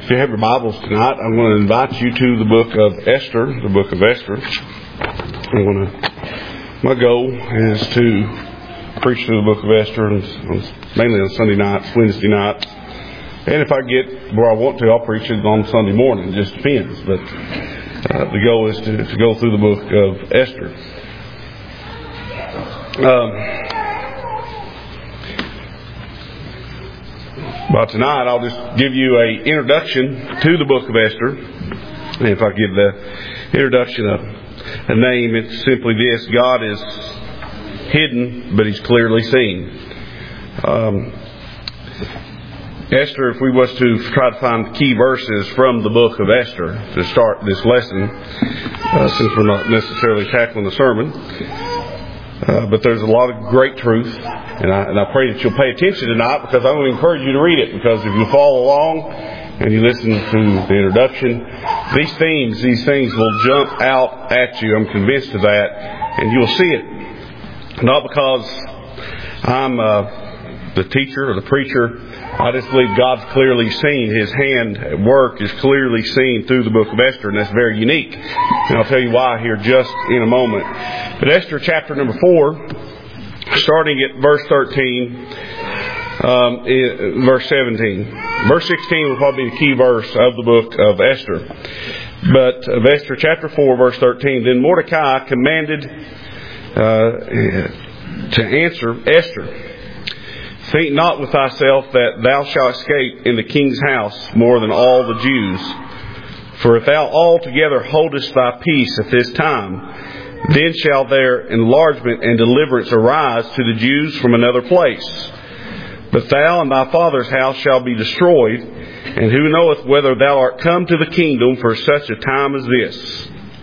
If you have your Bibles tonight, I'm going to invite you to the book of Esther. The book of Esther. My goal is to preach through the book of Esther, mainly on Sunday nights, Wednesday nights. And if I get where I want to, I'll preach it on Sunday morning. It just depends. But the goal is to go through the book of Esther. But tonight I'll just give you an introduction to the book of Esther. And if I give the introduction a name, it's simply this: God is hidden, but He's clearly seen. Esther, if we was to try to find key verses from the book of Esther to start this lesson, since we're not necessarily tackling the sermon, but there's a lot of great truth, and I pray that you'll pay attention tonight, because I want to encourage you to read it, because if you follow along and you listen to the introduction, these things will jump out at you. I'm convinced of that, and you'll see it. Not because I'm the teacher or the preacher. I just believe God's clearly seen. His hand at work is clearly seen through the book of Esther, and that's very unique. And I'll tell you why here just in a moment. But Esther chapter number 4, starting at verse 13, verse 17. Verse 16 will probably be the key verse of the book of Esther. But of Esther chapter 4, verse 13, then Mordecai commanded to answer Esther, think not with thyself that thou shalt escape in the king's house more than all the Jews. For if thou altogether holdest thy peace at this time, then shall their enlargement and deliverance arise to the Jews from another place. But thou and thy father's house shall be destroyed, and who knoweth whether thou art come to the kingdom for such a time as this?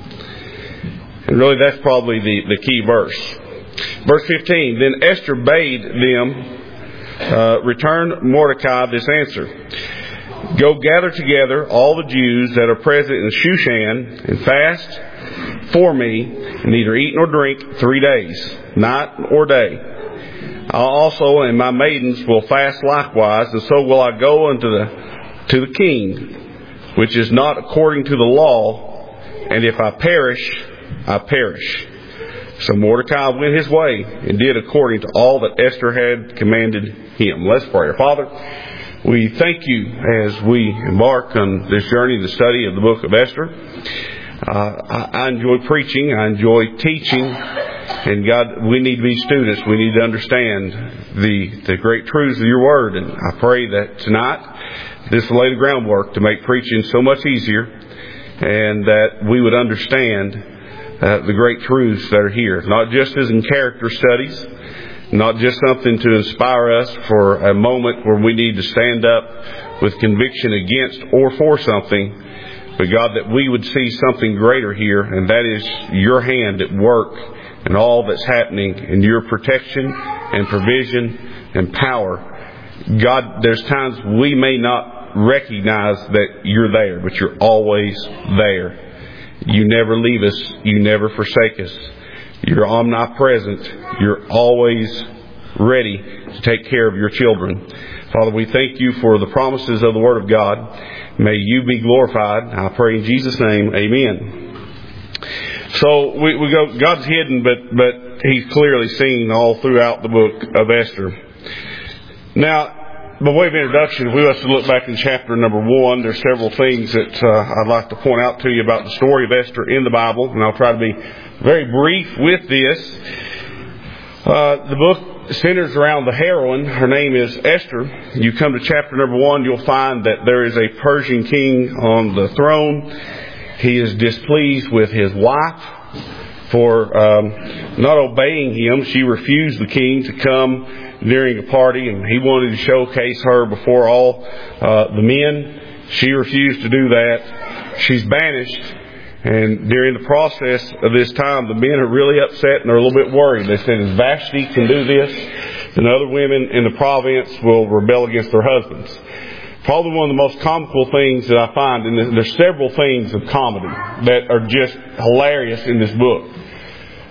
And really that's probably the key verse. Verse 15, then Esther bade them return Mordecai this answer: go gather together all the Jews that are present in Shushan, and fast for me, and neither eat nor drink 3 days, night or day. I also and my maidens will fast likewise, and so will I go unto the king, which is not according to the law, and if I perish, I perish. So Mordecai went his way and did according to all that Esther had commanded him. Let's pray. Father, we thank you as we embark on this journey, the study of the book of Esther. I enjoy preaching. I enjoy teaching. And God, we need to be students. We need to understand the great truths of your word. And I pray that tonight this will lay the groundwork to make preaching so much easier, and that we would understand the great truths that are here. Not just as in character studies, not just something to inspire us for a moment where we need to stand up with conviction against or for something, but God, that we would see something greater here, and that is your hand at work and all that's happening in your protection and provision and power. God, there's times we may not recognize that you're there, but you're always there. You never leave us. You never forsake us. You're omnipresent. You're always ready to take care of your children. Father, we thank you for the promises of the Word of God. May you be glorified. I pray in Jesus' name, amen. So we go, God's hidden, but He's clearly seen all throughout the book of Esther. Now, by way of introduction, if we was to look back in chapter number 1, there's several things that I'd like to point out to you about the story of Esther in the Bible, and I'll try to be very brief with this. The book centers around the heroine. Her name is Esther. You come to chapter number 1, you'll find that there is a Persian king on the throne. He is displeased with his wife for not obeying him. She refused the king to come during a party, and he wanted to showcase her before all the men. She refused to do that. She's banished, and during the process of this time, the men are really upset and they're a little bit worried. They said, if Vashti can do this, then other women in the province will rebel against their husbands. Probably one of the most comical things that I find, and there's several things of comedy that are just hilarious in this book.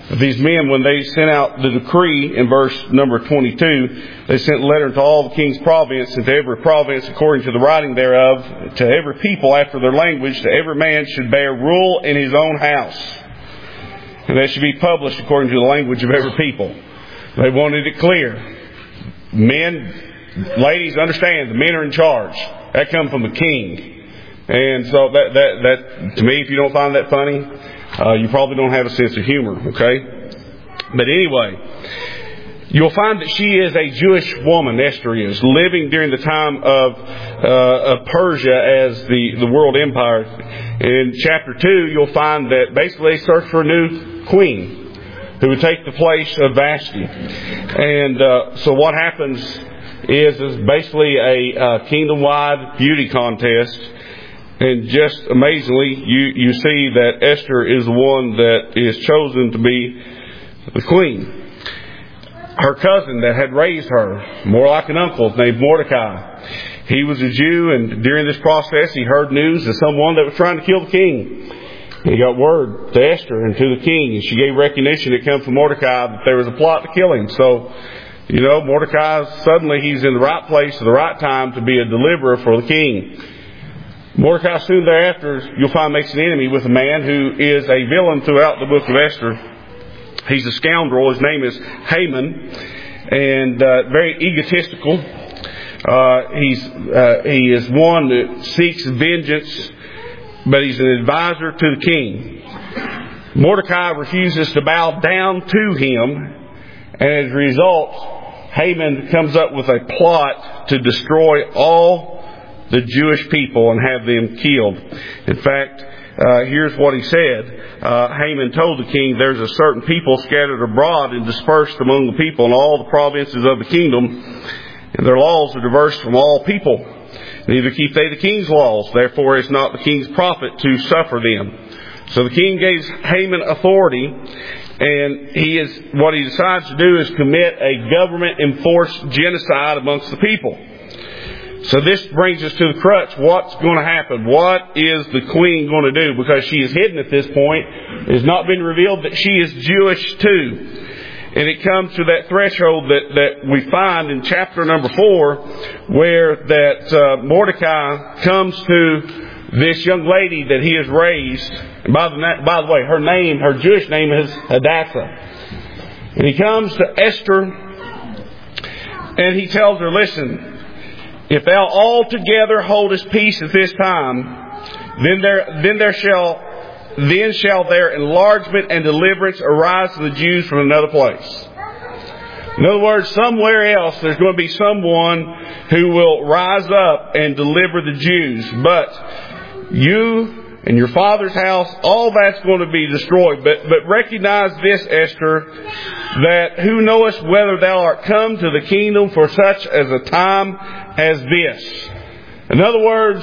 These men, when they sent out the decree in verse number 22, they sent a letter to all the king's province, and to every province according to the writing thereof, to every people after their language, to every man should bear rule in his own house. And that should be published according to the language of every people. They wanted it clear. Men, ladies, understand, the men are in charge. That comes from the king. And so that to me, if you don't find that funny, you probably don't have a sense of humor, okay? But anyway, you'll find that she is a Jewish woman, Esther is, living during the time of Persia as the world empire. In chapter 2, you'll find that basically they search for a new queen who would take the place of Vashti. And so what happens is basically a kingdom-wide beauty contest. And just amazingly, you see that Esther is the one that is chosen to be the queen. Her cousin that had raised her, more like an uncle, named Mordecai. He was a Jew, and during this process he heard news of someone that was trying to kill the king. He got word to Esther and to the king, and she gave recognition that came from Mordecai that there was a plot to kill him. So, Mordecai, suddenly he's in the right place at the right time to be a deliverer for the king. Mordecai soon thereafter, you'll find, makes an enemy with a man who is a villain throughout the book of Esther. He's a scoundrel. His name is Haman, and very egotistical. He is one that seeks vengeance, but he's an advisor to the king. Mordecai refuses to bow down to him, and as a result, Haman comes up with a plot to destroy all the Jewish people and have them killed. In fact, here's what he said. Haman told the king, there's a certain people scattered abroad and dispersed among the people in all the provinces of the kingdom, and their laws are diverse from all people. Neither keep they the king's laws, therefore it's not the king's profit to suffer them. So the king gave Haman authority, and what he decides to do is commit a government-enforced genocide amongst the people. So this brings us to the crux. What's going to happen? What is the queen going to do? Because she is hidden at this point. It has not been revealed that she is Jewish too. And it comes to that threshold that we find in chapter number 4, where that Mordecai comes to this young lady that he has raised. And by the way, her Jewish name is Hadassah. And he comes to Esther and he tells her, listen, if thou altogether holdest peace at this time, then shall their enlargement and deliverance arise to the Jews from another place. In other words, somewhere else there's going to be someone who will rise up and deliver the Jews. But you and your father's house, all that's going to be destroyed. But recognize this, Esther, that who knoweth whether thou art come to the kingdom for such as a time as this. In other words,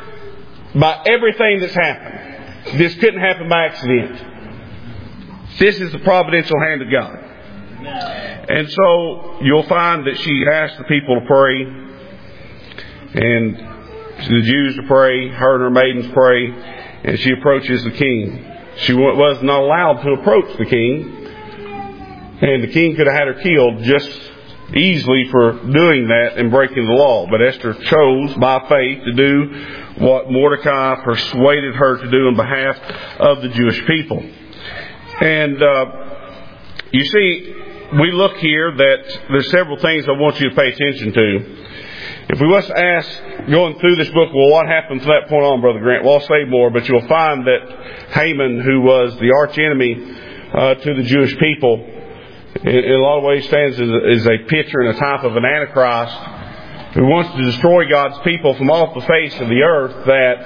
by everything that's happened, this couldn't happen by accident. This is the providential hand of God. And so you'll find that she asked the people to pray, and the Jews to pray, her and her maidens pray, and she approaches the king. She was not allowed to approach the king, and the king could have had her killed just easily for doing that and breaking the law. But Esther chose by faith to do what Mordecai persuaded her to do on behalf of the Jewish people. And you see, we look here that there's several things I want you to pay attention to. If we was to ask, going through this book, well, what happened from that point on, Brother Grant? Well, I'll say more, but you'll find that Haman, who was the arch enemy to the Jewish people, in a lot of ways stands as a picture and a type of an Antichrist who wants to destroy God's people from off the face of the earth,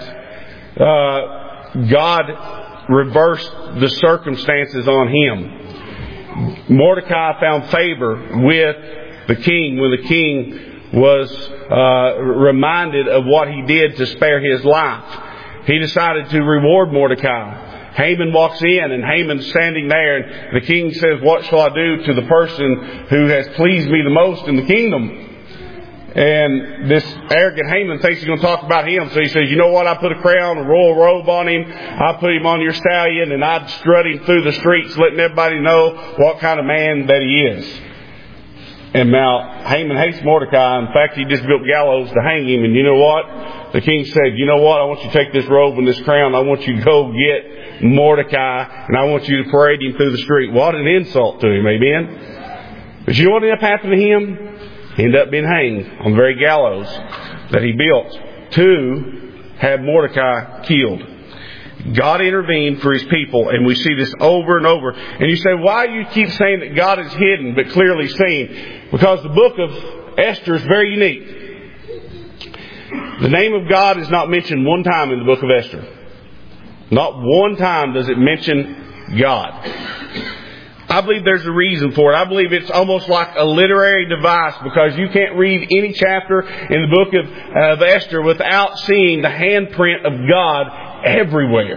that God reversed the circumstances on him. Mordecai found favor with the king when the king was reminded of what he did to spare his life. He decided to reward Mordecai. Haman walks in, and Haman's standing there, and the king says, what shall I do to the person who has pleased me the most in the kingdom? And this arrogant Haman thinks he's going to talk about him. So he says, you know what? I put a crown, a royal robe on him. I put him on your stallion, and I'd strut him through the streets, letting everybody know what kind of man that he is. And now Haman hates Mordecai. In fact, he just built gallows to hang him. And you know what? The king said, you know what? I want you to take this robe and this crown. I want you to go get Mordecai, and I want you to parade him through the street. What an insult to him, amen? But you know what ended up happening to him? He ended up being hanged on the very gallows that he built to have Mordecai killed. God intervened for His people, and we see this over and over. And you say, why do you keep saying that God is hidden but clearly seen? Because the book of Esther is very unique. The name of God is not mentioned one time in the book of Esther. Not one time does it mention God. I believe there's a reason for it. I believe it's almost like a literary device, because you can't read any chapter in the book of Esther without seeing the handprint of God everywhere.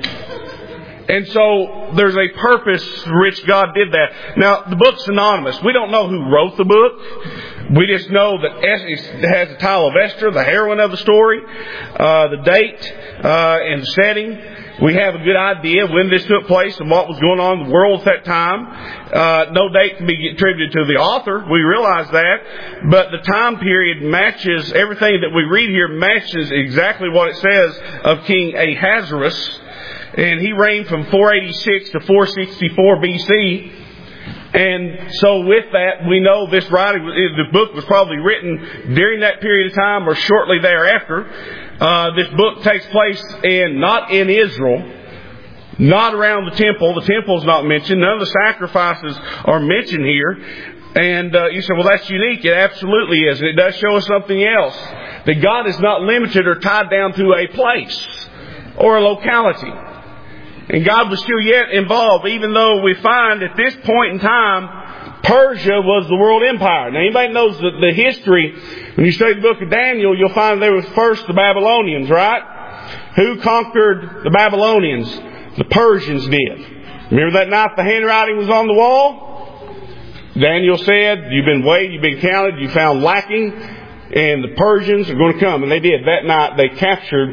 And so there's a purpose for which God did that. Now, the book's anonymous. We don't know who wrote the book. We just know that it has the title of Esther, the heroine of the story, the date and setting. We have a good idea when this took place and what was going on in the world at that time. No date can be attributed to the author. We realize that. But the time period matches, everything that we read here matches exactly what it says of King Ahasuerus. And he reigned from 486 to 464 BC. And so with that, we know this writing, the book was probably written during that period of time or shortly thereafter. This book takes place not in Israel, not around the temple. The temple's not mentioned. None of the sacrifices are mentioned here. And you say, well, that's unique. It absolutely is. And it does show us something else. That God is not limited or tied down to a place or a locality. And God was still yet involved, even though we find at this point in time, Persia was the world empire. Now, anybody knows the history, when you study the book of Daniel, you'll find there was first the Babylonians, right? Who conquered the Babylonians? The Persians did. Remember that night the handwriting was on the wall? Daniel said, you've been weighed, you've been counted, you found lacking, and the Persians are going to come. And they did. That night they captured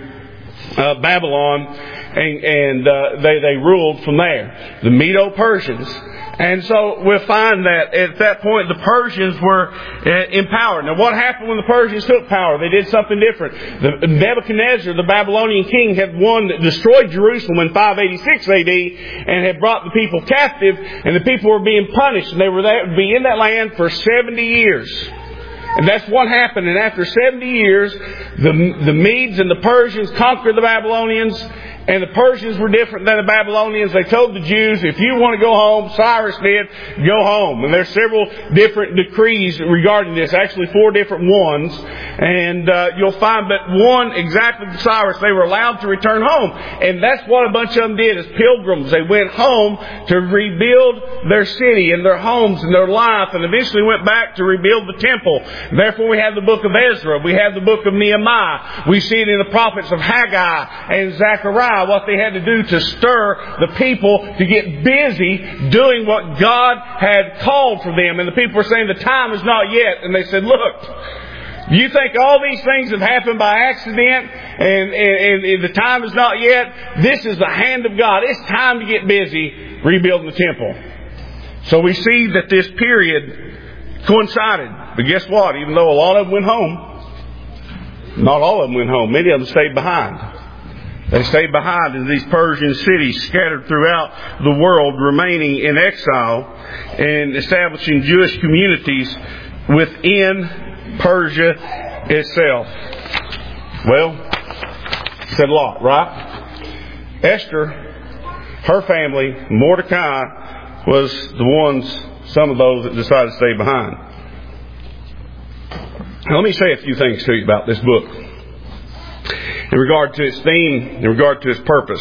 Babylon, and they ruled from there. The Medo-Persians. And so we'll find that at that point the Persians were in power. Now what happened when the Persians took power? They did something different. Nebuchadnezzar, the Babylonian king, had destroyed Jerusalem in 586 AD and had brought the people captive, and the people were being punished, and they were there to be in that land for 70 years. And that's what happened. And after 70 years, the Medes and the Persians conquered the Babylonians. And the Persians were different than the Babylonians. They told the Jews, if you want to go home, Cyrus did, go home. And there's several different decrees regarding this. Actually, 4 different ones. And you'll find that one exactly to Cyrus, they were allowed to return home. And that's what a bunch of them did as pilgrims. They went home to rebuild their city and their homes and their life, and eventually went back to rebuild the temple. Therefore, we have the book of Ezra. We have the book of Nehemiah. We see it in the prophets of Haggai and Zechariah, what they had to do to stir the people to get busy doing what God had called for them. And the people were saying, the time is not yet. And they said, look, do you think all these things have happened by accident and the time is not yet? This is the hand of God. It's time to get busy rebuilding the temple. So we see that this period coincided. But guess what? Even though a lot of them went home, not all of them went home. Many of them stayed behind. They stayed behind in these Persian cities scattered throughout the world, remaining in exile and establishing Jewish communities within Persia itself. Well, said a lot, right? Esther, her family, Mordecai, was the ones, some of those that decided to stay behind. Now, let me say a few things to you about this book in regard to its theme, in regard to its purpose.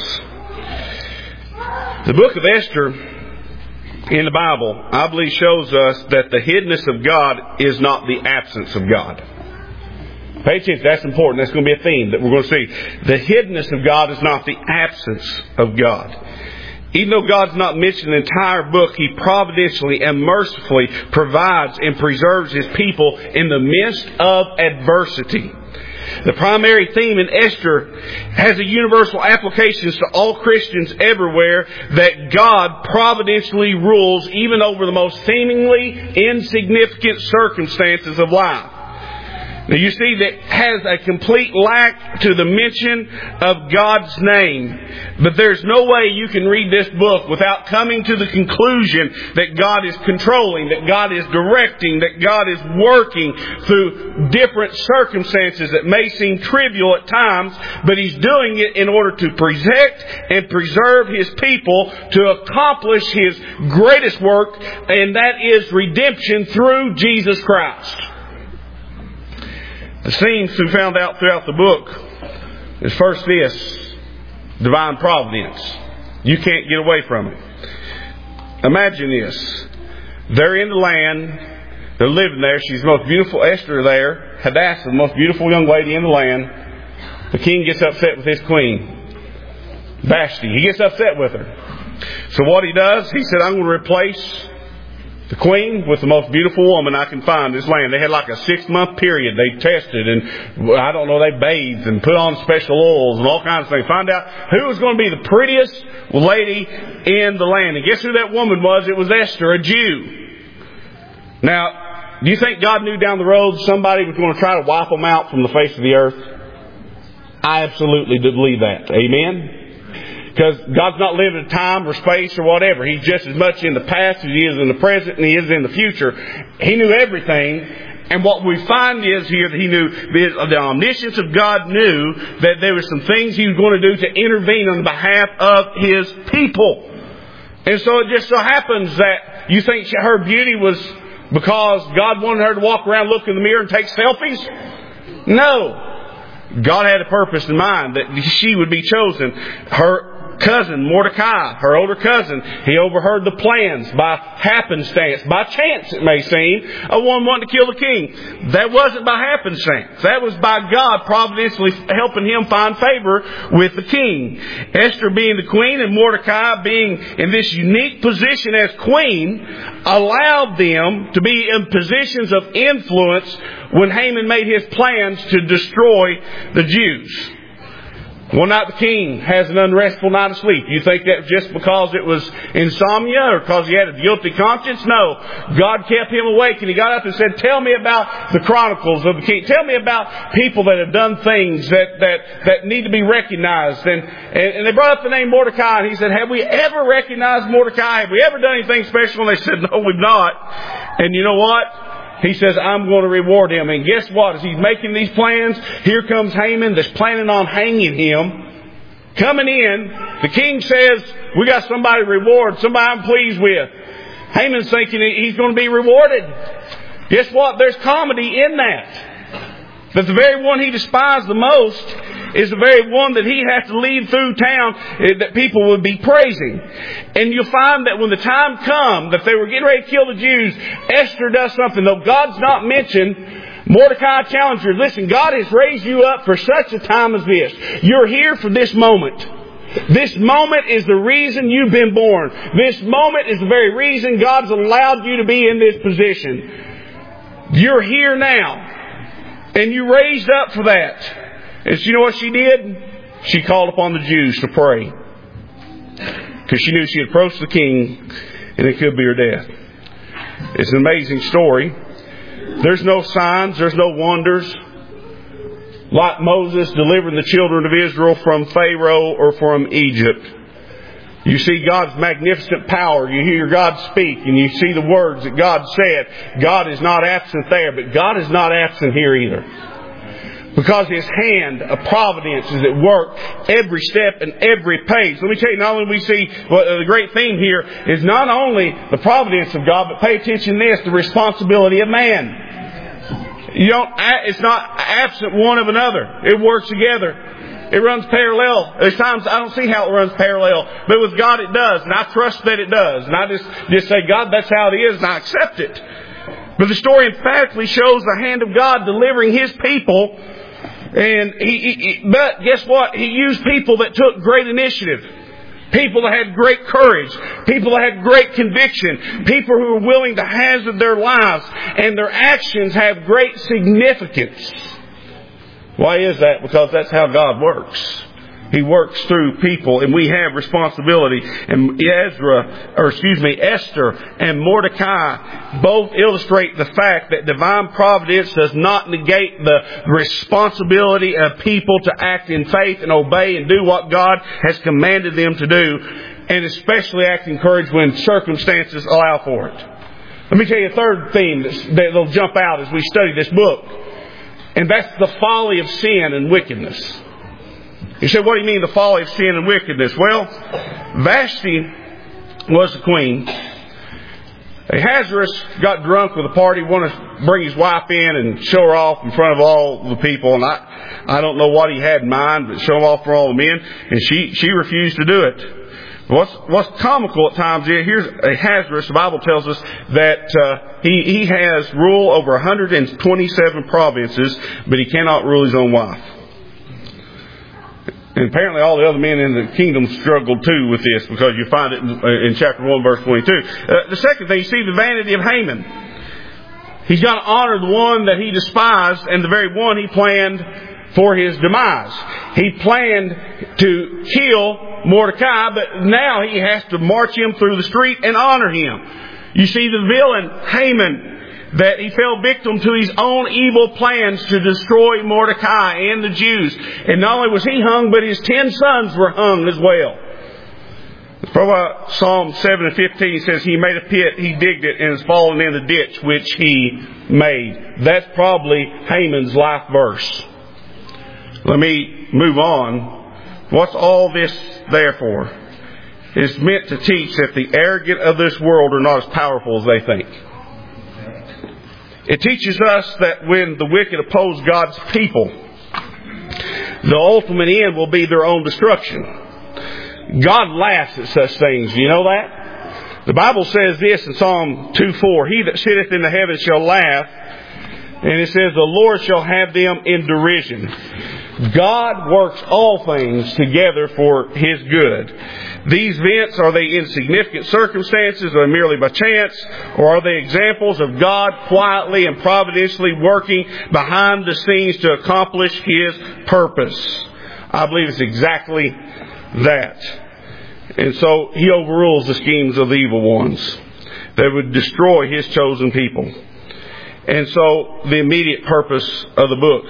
The book of Esther in the Bible, I believe, shows us that the hiddenness of God is not the absence of God. Pay attention, that's important. That's going to be a theme that we're going to see. The hiddenness of God is not the absence of God. Even though God's not mentioned in the entire book, He providentially and mercifully provides and preserves His people in the midst of adversity. The primary theme in Esther has a universal application to all Christians everywhere, that God providentially rules even over the most seemingly insignificant circumstances of life. Now you see that has a complete lack to the mention of God's name. But there's no way you can read this book without coming to the conclusion that God is controlling, that God is directing, that God is working through different circumstances that may seem trivial at times, but He's doing it in order to protect and preserve His people to accomplish His greatest work, and that is redemption through Jesus Christ. The themes we found out throughout the book is first this: divine providence. You can't get away from it. Imagine this. They're in the land. They're living there. She's the most beautiful. Esther there. Hadassah, the most beautiful young lady in the land. The king gets upset with his queen, Vashti. He gets upset with her. So what he does, he said, I'm going to replace the queen with the most beautiful woman I can find in this land. They had like a 6-month period. They tested and, I don't know, they bathed and put on special oils and all kinds of things. Find out who was going to be the prettiest lady in the land. And guess who that woman was? It was Esther, a Jew. Now, do you think God knew down the road somebody was going to try to wipe them out from the face of the earth? I absolutely do believe that. Amen? Because God's not living in time or space or whatever. He's just as much in the past as He is in the present and He is in the future. He knew everything. And what we find is here that He knew, the omniscience of God knew that there were some things He was going to do to intervene on behalf of His people. And so it just so happens that you think her beauty was because God wanted her to walk around, look in the mirror and take selfies? No. God had a purpose in mind that she would be chosen. Her cousin, Mordecai, her older cousin, he overheard the plans by happenstance, by chance it may seem, of one wanting to kill the king. That wasn't by happenstance. That was by God providentially helping him find favor with the king. Esther being the queen and Mordecai being in this unique position as queen allowed them to be in positions of influence when Haman made his plans to destroy the Jews. One night the king has an unrestful night of sleep. You think that just because it was insomnia or because he had a guilty conscience? No. God kept him awake and he got up and said, tell me about the chronicles of the king. Tell me about people that have done things that need to be recognized. And they brought up the name Mordecai and he said, have we ever recognized Mordecai? Have we ever done anything special? And they said, no, we've not. And you know what? He says, I'm going to reward him. And guess what? As he's making these plans, here comes Haman that's planning on hanging him. Coming in, the king says, we got somebody to reward, somebody I'm pleased with. Haman's thinking he's going to be rewarded. Guess what? There's comedy in that. That the very one he despised the most is the very one that he has to lead through town that people would be praising. And you'll find that when the time comes that they were getting ready to kill the Jews, Esther does something. Though God's not mentioned, Mordecai challenged her, listen, God has raised you up for such a time as this. You're here for this moment. This moment is the reason you've been born. This moment is the very reason God's allowed you to be in this position. You're here now. And you raised up for that. And you know what she did? She called upon the Jews to pray. Because she knew she had approached the king and it could be her death. It's an amazing story. There's no signs. There's no wonders. Like Moses delivering the children of Israel from Pharaoh or from Egypt. You see God's magnificent power. You hear God speak and you see the words that God said. God is not absent there, but God is not absent here either. Because His hand of providence is at work every step and every page. Let me tell you, not only we see the great theme here is not only the providence of God, but pay attention to this, the responsibility of man. It's not absent one of another. It works together. It runs parallel. There's times I don't see how it runs parallel, but with God it does, and I trust that it does. And I just say, God, that's how it is, and I accept it. But the story emphatically shows the hand of God delivering His people. And but guess what? He used people that took great initiative. People that had great courage. People that had great conviction. People who were willing to hazard their lives. And their actions have great significance. Why is that? Because that's how God works. He works through people, and we have responsibility. And Esther and Mordecai both illustrate the fact that divine providence does not negate the responsibility of people to act in faith and obey and do what God has commanded them to do, and especially act in courage when circumstances allow for it. Let me tell you a third theme that'll jump out as we study this book, and that's the folly of sin and wickedness. You said, what do you mean the folly of sin and wickedness? Well, Vashti was the queen. Ahasuerus got drunk with a party, wanted to bring his wife in and show her off in front of all the people. And I don't know what he had in mind, but show him off for all the men. And she refused to do it. What's comical at times is, here's Ahasuerus, the Bible tells us that he has rule over 127 provinces, but he cannot rule his own wife. And apparently all the other men in the kingdom struggled too with this, because you find it in chapter 1, verse 22. The second thing, you see the vanity of Haman. He's got to honor the one that he despised and the very one he planned for his demise. He planned to kill Mordecai, but now he has to march him through the street and honor him. You see the villain, Haman, that he fell victim to his own evil plans to destroy Mordecai and the Jews. And not only was he hung, but his 10 sons were hung as well. Psalm 7:15 says, he made a pit, he digged it, and has fallen in the ditch which he made. That's probably Haman's life verse. Let me move on. What's all this there for? It's meant to teach that the arrogant of this world are not as powerful as they think. It teaches us that when the wicked oppose God's people, the ultimate end will be their own destruction. God laughs at such things. Do you know that? The Bible says this in Psalm 2:4, he that sitteth in the heavens shall laugh, and it says, the Lord shall have them in derision. God works all things together for His good. These events, are they insignificant circumstances, or merely by chance, or are they examples of God quietly and providentially working behind the scenes to accomplish His purpose? I believe it's exactly that. And so He overrules the schemes of the evil ones that would destroy His chosen people. And so the immediate purpose of the book,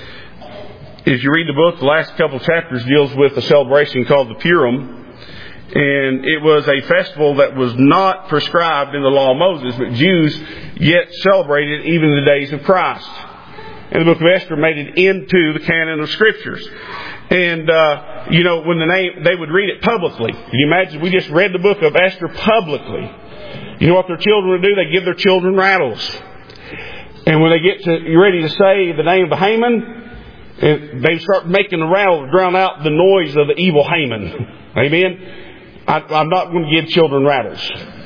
as you read the book, the last couple of chapters deals with a celebration called the Purim. And it was a festival that was not prescribed in the law of Moses, but Jews yet celebrated even in the days of Christ. And the book of Esther made it into the canon of Scriptures. And, when they would read it publicly. Can you imagine? We just read the book of Esther publicly. You know what their children would do? They give their children rattles. And when they get ready to say the name of the Haman, they start making the rattle to drown out the noise of the evil Haman. Amen? I'm not going to give children rattles.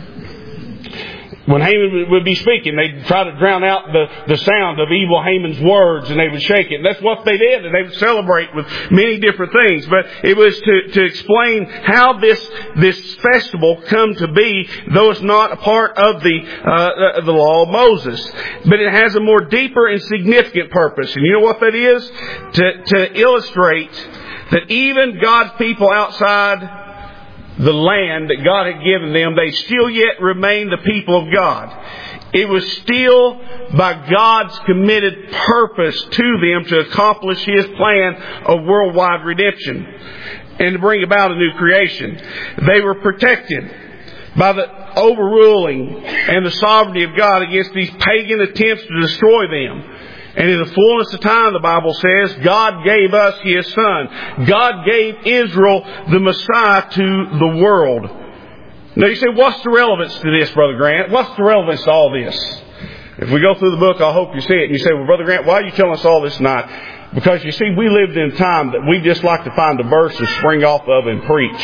When Haman would be speaking, they'd try to drown out the sound of evil Haman's words, and they would shake it. And that's what they did, and they would celebrate with many different things. But it was to explain how this festival come to be, though it's not a part of the law of Moses. But it has a more deeper and significant purpose. And you know what that is? To illustrate that even God's people outside the land that God had given them, they still yet remain the people of God. It was still by God's committed purpose to them to accomplish His plan of worldwide redemption and to bring about a new creation. They were protected by the overruling and the sovereignty of God against these pagan attempts to destroy them. And in the fullness of time, the Bible says, God gave us His Son. God gave Israel the Messiah to the world. Now you say, what's the relevance to this, Brother Grant? What's the relevance to all this? If we go through the book, I hope you see it. And you say, well, Brother Grant, why are you telling us all this tonight? Because you see, we lived in a time that we just like to find a verse to spring off of and preach.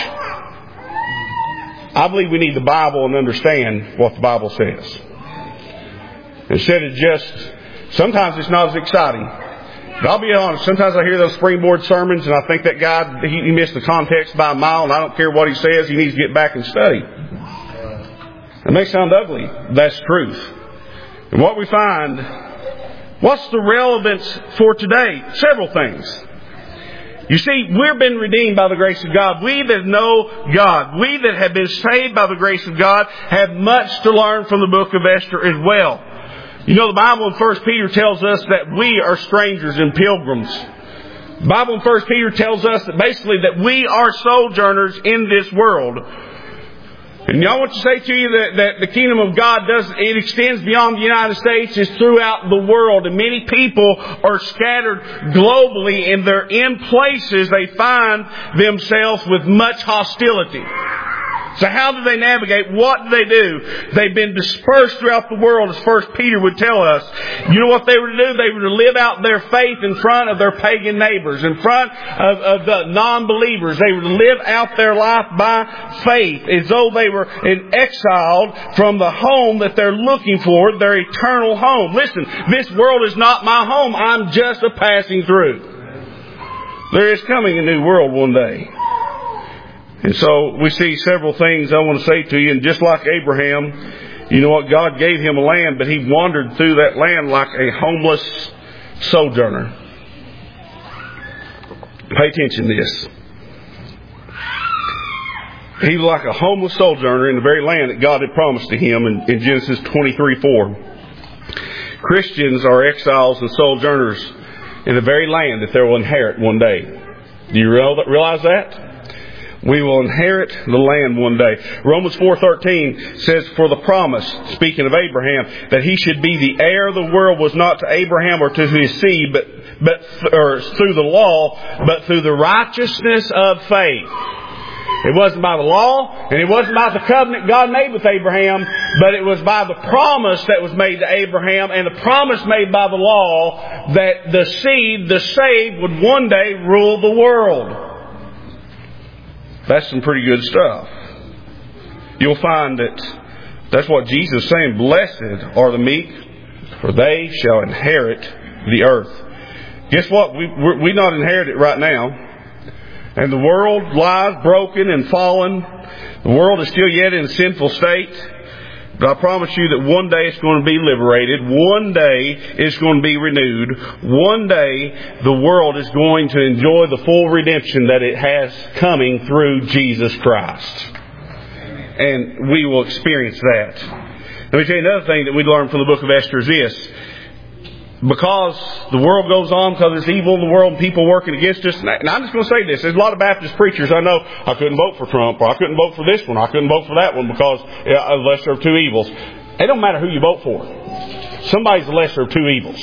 I believe we need the Bible and understand what the Bible says. Instead of just... Sometimes it's not as exciting. But I'll be honest, sometimes I hear those springboard sermons and I think that guy, he missed the context by a mile, and I don't care what he says, he needs to get back and study. It may sound ugly. That's truth. And what we find, what's the relevance for today? Several things. You see, we've been redeemed by the grace of God. We that know God, we that have been saved by the grace of God, have much to learn from the book of Esther as well. You know, the Bible in 1 Peter tells us that we are strangers and pilgrims. The Bible in 1 Peter tells us that basically that we are sojourners in this world. And I want to say to you that the kingdom of God it extends beyond the United States. It's throughout the world. And many people are scattered globally, and they're in places they find themselves with much hostility. So how do they navigate? What do they do? They've been dispersed throughout the world, as 1 Peter would tell us. You know what they were to do? They were to live out their faith in front of their pagan neighbors, in front of the non-believers. They were to live out their life by faith, as though they were exiled from the home that they're looking for, their eternal home. Listen, this world is not my home. I'm just a passing through. There is coming a new world one day. And so we see several things I want to say to you. And just like Abraham, you know what? God gave him a land, but he wandered through that land like a homeless sojourner. Pay attention to this. He was like a homeless sojourner in the very land that God had promised to him in Genesis 23:4. Christians are exiles and sojourners in the very land that they will inherit one day. Do you realize that? We will inherit the land one day. Romans 4:13 says, for the promise, speaking of Abraham, that he should be the heir of the world was not to Abraham or to his seed, but through the law, but through the righteousness of faith. It wasn't by the law, and it wasn't by the covenant God made with Abraham, but it was by the promise that was made to Abraham, and the promise made by the law that the seed, the saved, would one day rule the world. That's some pretty good stuff. You'll find that's what Jesus is saying. Blessed are the meek, for they shall inherit the earth. Guess what? We not inherit it right now. And the world lies broken and fallen. The world is still yet in a sinful state. But I promise you that one day it's going to be liberated. One day it's going to be renewed. One day the world is going to enjoy the full redemption that it has coming through Jesus Christ. And we will experience that. Let me tell you another thing that we learn from the book of Esther is this. Because the world goes on, because it's evil in the world and people working against us. And I'm just going to say this. There's a lot of Baptist preachers I know, I couldn't vote for Trump, or I couldn't vote for this one, or I couldn't vote for that one because the lesser of two evils. It don't matter who you vote for. Somebody's the lesser of two evils.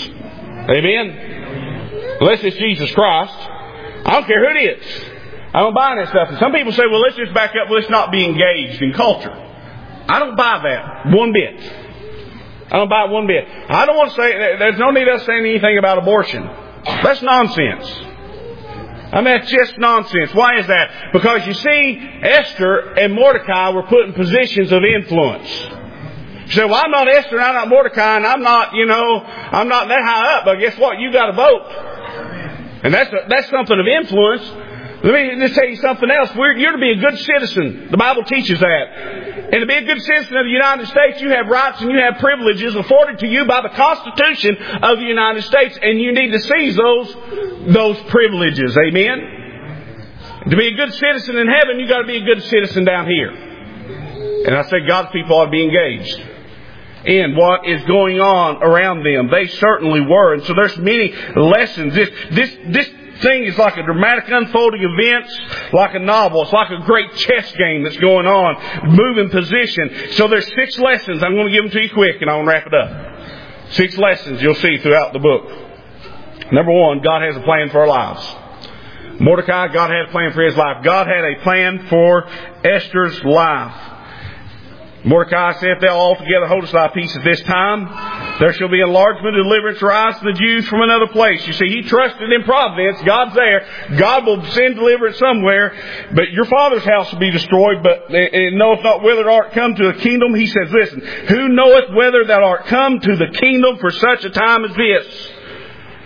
Amen? Unless it's Jesus Christ. I don't care who it is. I don't buy that stuff. And some people say, well, let's just back up. Let's not be engaged in culture. I don't buy that one bit. I don't buy it one bit. I don't want to say, there's no need of us saying anything about abortion. That's nonsense. I mean, that's just nonsense. Why is that? Because you see, Esther and Mordecai were put in positions of influence. You say, well, I'm not Esther and I'm not Mordecai and I'm not that high up. But guess what? You got to vote. And that's something of influence. Let me just tell you something else. You're to be a good citizen. The Bible teaches that. And to be a good citizen of the United States, you have rights and you have privileges afforded to you by the Constitution of the United States. And you need to seize those privileges. Amen? To be a good citizen in heaven, you've got to be a good citizen down here. And I say God's people ought to be engaged in what is going on around them. They certainly were. And so there's many lessons. This thing is like a dramatic unfolding events, like a novel. It's like a great chess game that's going on, moving position. So there's 6 lessons. I'm going to give them to you quick and I'll wrap it up. 6 lessons you'll see throughout the book. Number 1, God has a plan for our lives. Mordecai, God had a plan for his life. God had a plan for Esther's life. Mordecai said, if thou altogether holdest thy peace at this time, there shall be enlargement and deliverance arise to the Jews from another place. You see, he trusted in providence. God's there. God will send deliverance somewhere. But your father's house will be destroyed, but it knoweth not whether thou art come to the kingdom. He says, listen, who knoweth whether thou art come to the kingdom for such a time as this?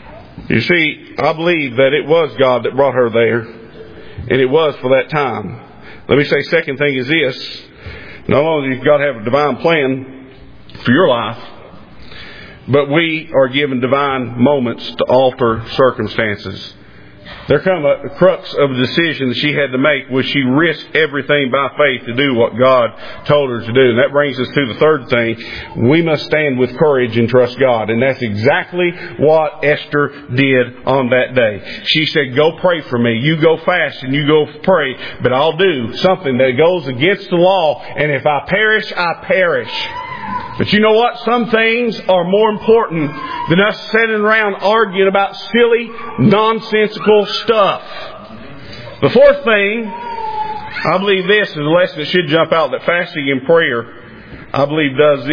You see, I believe that it was God that brought her there, and it was for that time. Let me say, second thing is this. Not only do God have a divine plan for your life, but we are given divine moments to alter circumstances. There come a crux of a decision that she had to make. Was she risk everything by faith to do what God told her to do? And that brings us to the third thing. We must stand with courage and trust God. And that's exactly what Esther did on that day. She said, go pray for me. You go fast and you go pray. But I'll do something that goes against the law. And if I perish, I perish. But you know what? Some things are more important than us sitting around arguing about silly, nonsensical stuff. The fourth thing, I believe this is a lesson that should jump out, that fasting and prayer, I believe does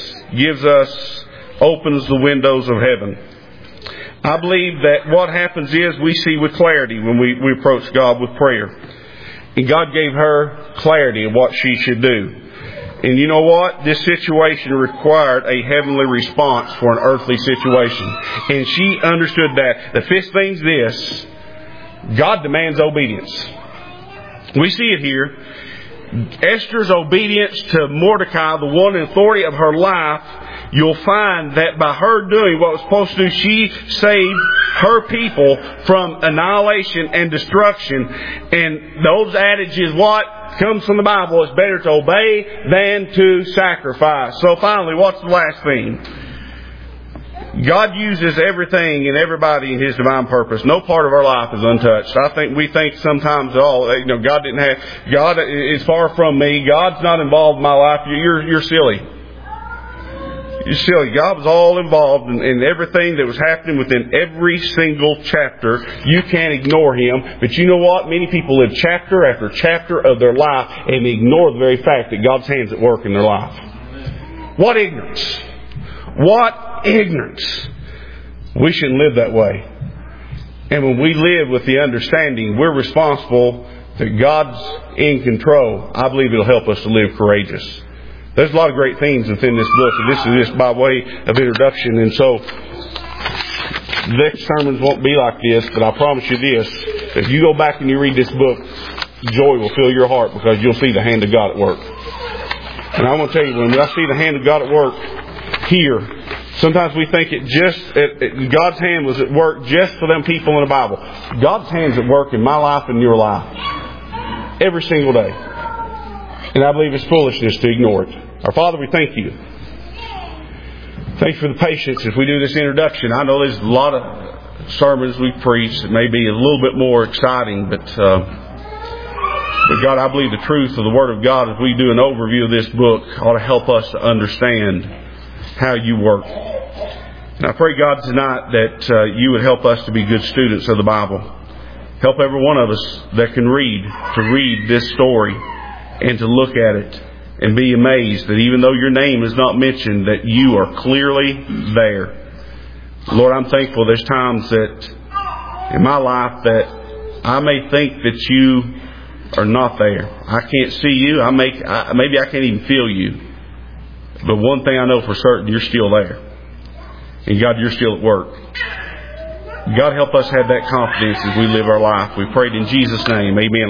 this, opens the windows of heaven. I believe that what happens is we see with clarity when we approach God with prayer. And God gave her clarity of what she should do. And you know what? This situation required a heavenly response for an earthly situation. And she understood that. The fifth thing's this. God demands obedience. We see it here. Esther's obedience to Mordecai, the one in authority of her life, you'll find that by her doing what was supposed to do, she saved her people from annihilation and destruction. And those adages, what comes from the Bible, it's better to obey than to sacrifice. So finally, what's the last thing? God uses everything and everybody in His divine purpose. No part of our life is untouched. I think we think sometimes, God is far from me. God's not involved in my life. You're silly. You're silly. God was all involved in everything that was happening within every single chapter. You can't ignore Him. But you know what? Many people live chapter after chapter of their life and ignore the very fact that God's hand's at work in their life. What ignorance! What ignorance! We shouldn't live that way. And when we live with the understanding we're responsible, that God's in control, I believe it'll help us to live courageous. There's a lot of great things within this book, and this is just by way of introduction. And so, next sermons won't be like this, but I promise you this. If you go back and you read this book, joy will fill your heart because you'll see the hand of God at work. And I want to tell you, when I see the hand of God at work here, sometimes we think God's hand was at work just for them people in the Bible. God's hand's at work in my life and your life. Every single day. And I believe it's foolishness to ignore it. Our Father, we thank You. Thank You for the patience as we do this introduction. I know there's a lot of sermons we preach that may be a little bit more exciting, but God, I believe the truth of the Word of God as we do an overview of this book ought to help us to understand how You work. And I pray, God, tonight that You would help us to be good students of the Bible. Help every one of us that can read to read this story and to look at it and be amazed that even though Your name is not mentioned, that You are clearly there. Lord, I'm thankful there's times that in my life that I may think that You are not there. I can't see You. Maybe I can't even feel You. But one thing I know for certain, You're still there. And God, You're still at work. God, help us have that confidence as we live our life. We prayed in Jesus' name. Amen.